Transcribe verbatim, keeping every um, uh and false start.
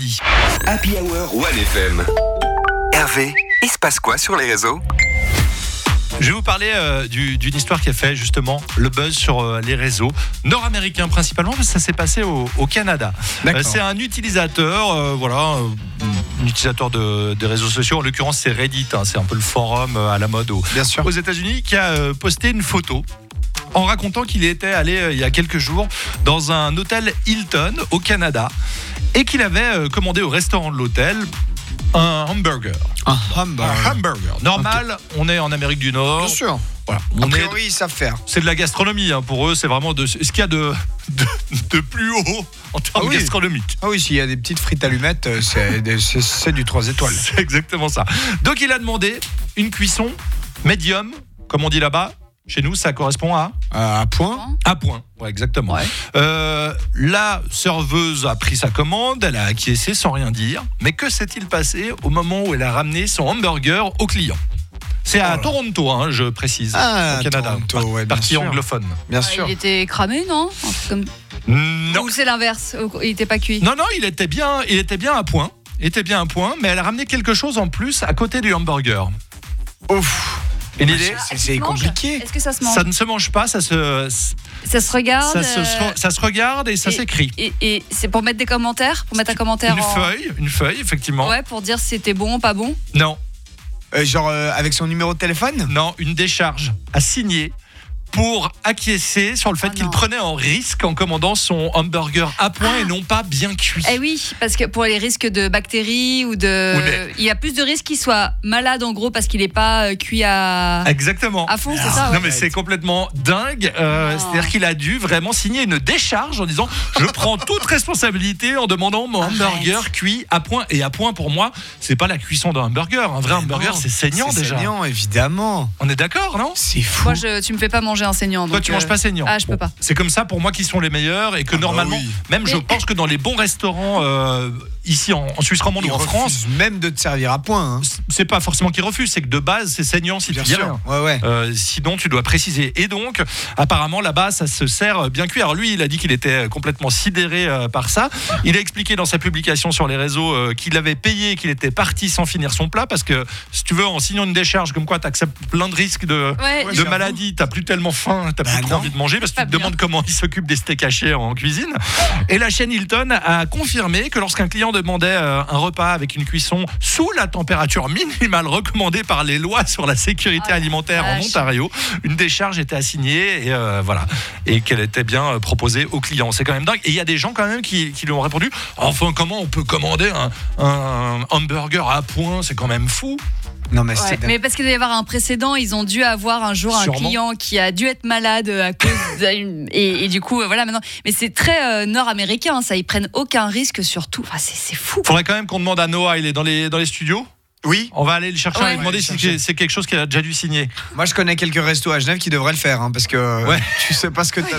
vendredi. Happy Hour One F M. Hervé, il se passe quoi sur les réseaux ? Je vais vous parler euh, du, d'une histoire qui a fait justement le buzz sur euh, les réseaux nord-américains principalement, parce que ça s'est passé au, au Canada. Euh, c'est un utilisateur, euh, voilà, euh, un utilisateur de, de réseaux sociaux. En l'occurrence, c'est Reddit. Hein, c'est un peu le forum euh, à la mode au, Bien sûr. aux États-Unis, qui a euh, posté une photo en racontant qu'il était allé euh, il y a quelques jours dans un hôtel Hilton au Canada et qu'il avait euh, commandé au restaurant de l'hôtel un hamburger. Un hamburger. Un hamburger. Normal, okay. On est en Amérique du Nord. Bien sûr. Voilà. A On priori, est, ils savent faire. c'est de la gastronomie. Hein. Pour eux, c'est vraiment de, ce qu'il y a de, de, de plus haut en termes ah oui. gastronomiques. Ah oui, s'il y a des petites frites allumettes, c'est, c'est, c'est du trois étoiles. C'est exactement ça. Donc, il a demandé une cuisson médium, comme on dit là-bas. Chez nous, ça correspond à euh, à point. À point, ouais, exactement. Ouais. Euh, la serveuse a pris sa commande, elle a acquiescé sans rien dire. Mais que s'est-il passé au moment où elle a ramené son hamburger au client ? C'est à oh Toronto, hein, je précise, ah, au Canada, Toronto, ouais, partie sûr. anglophone. Bien ah, sûr. Il était cramé, non ? Comme... Non. Ou c'est l'inverse, il n'était pas cuit ? Non, non, il était bien, il était bien à point. Il était bien à point, mais elle a ramené quelque chose en plus à côté du hamburger. Ouf. Une idée ? C'est, c'est compliqué. Est-ce que ça se mange ? Ça ne se mange pas, ça se... Ça se regarde Ça se, euh... ça se regarde et ça et, s'écrit. Et, et c'est pour mettre des commentaires ? Pour mettre un commentaire Une en... feuille, une feuille, effectivement. Ouais, pour dire si c'était bon, pas bon ? Non. Euh, genre euh, avec son numéro de téléphone ? Non, une décharge à signer pour acquiescer sur le fait oh qu'il non. prenait en risque en commandant son hamburger à point ah. et non pas bien cuit. Eh oui, parce que pour les risques de bactéries ou de... Mais... Il y a plus de risques qu'il soit malade en gros parce qu'il n'est pas cuit à... Exactement. À fond, non. c'est ça ouais. Non mais c'est complètement dingue. Euh, c'est-à-dire qu'il a dû vraiment signer une décharge en disant « Je prends toute responsabilité en demandant mon hamburger Arrête. cuit à point. » Et à point pour moi, c'est pas la cuisson d'un hamburger. Un vrai mais hamburger, non, c'est saignant c'est déjà. C'est saignant, évidemment. On est d'accord, non ? C'est fou. Moi, je, tu me fais pas manger enseignant. Toi, tu manges pas saignant. Ah, je peux bon, pas. C'est comme ça pour moi qui sont les meilleurs et que ah normalement, bah oui. même Mais... je pense que dans les bons restaurants euh, ici en, en Suisse romande ou en France, même de te servir à point. Hein. C'est pas forcément qu'ils refusent, c'est que de base c'est saignant si bien tu viens. Sûr. Ouais, ouais. Euh, sinon, tu dois préciser. Et donc, apparemment là-bas, ça se sert bien cuit. Alors lui, il a dit qu'il était complètement sidéré euh, par ça. Il a expliqué dans sa publication sur les réseaux euh, qu'il avait payé, qu'il était parti sans finir son plat parce que si tu veux, en signant une décharge comme quoi tu acceptes plein de risques de, ouais, de maladie, t'as plus tellement faim, t'as bah plus trop envie de manger parce que tu te demandes comment il s'occupe des steaks hachés en cuisine. Et la chaîne Hilton a confirmé que lorsqu'un client demandait euh, un repas avec une cuisson sous la température minimale recommandée par les lois sur la sécurité ah, alimentaire vache. en Ontario, une décharge était assignée et euh, voilà, et qu'elle était bien proposée aux clients. C'est quand même dingue. Et il y a des gens quand même qui, qui lui ont répondu enfin comment on peut commander un, un hamburger à point, c'est quand même fou. Non mais, ouais, mais parce qu'il doit y avoir un précédent, ils ont dû avoir un jour Sûrement. un client qui a dû être malade à cause d'une... et, et du coup voilà maintenant. Mais c'est très euh, nord-américain, ça, ils prennent aucun risque sur tout. Enfin, c'est, c'est fou. Faudrait quand même qu'on demande à Noah, il est dans les dans les studios. Oui. On va aller le chercher ouais. et lui demander si c'est, c'est quelque chose qu'il a déjà dû signer. Moi je connais quelques restos à Genève qui devraient le faire hein, parce que ouais. tu sais pas ce que t'as.